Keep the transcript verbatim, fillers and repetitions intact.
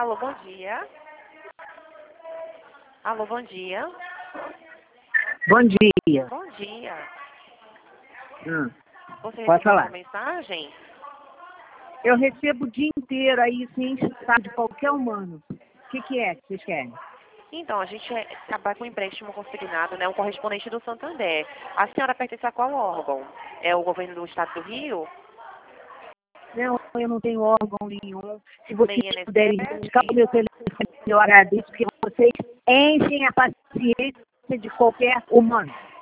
Alô, bom dia. Alô, bom dia. Bom dia. Bom dia. Hum, Você pode recebeu uma falar. mensagem? Eu recebo o dia inteiro aí, sem estar de qualquer humano. O que, que é que vocês querem? Então, a gente é, trabalha com empréstimo consignado, né? Um correspondente do Santander. A senhora pertence a qual órgão? É o governo do estado do Rio? Não, eu não tenho órgão nenhum. Se vocês Nem puderem buscar o I N S S? meu telefone, eu agradeço, porque vocês enchem a paciência de qualquer humano.